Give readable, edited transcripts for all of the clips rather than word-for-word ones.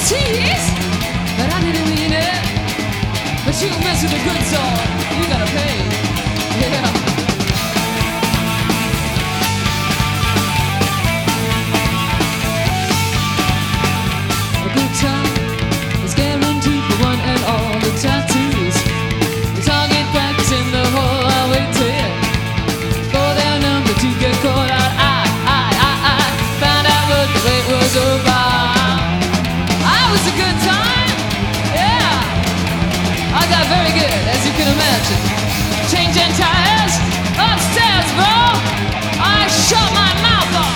tease, but I didn't mean it. But you mess with a good soul, you gotta pay. Yeah. A good time is guaranteed for one and all. The tattoos, the target practice in the hole. I wait till you for their number to get caught out. I found out what the wait was about. It was a good time, yeah. I got very good, as you can imagine. Changing tires upstairs, bro. I shut my mouth off.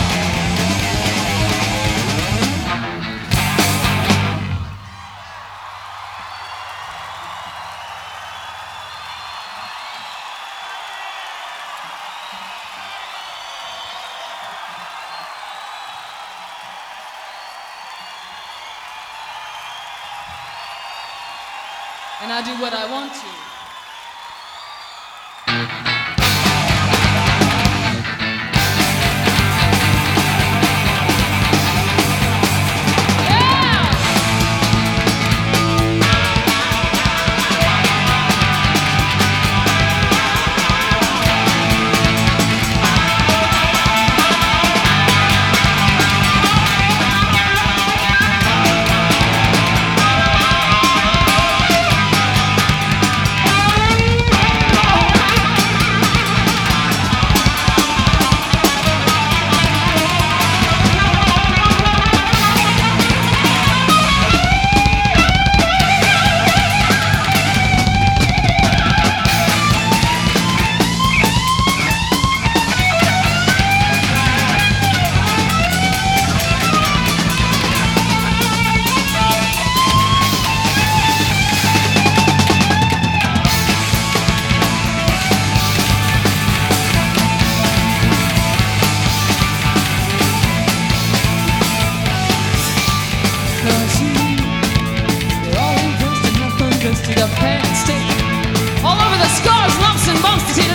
And I do what I want to. To the pants stick all over the scars, lumps and bumps to see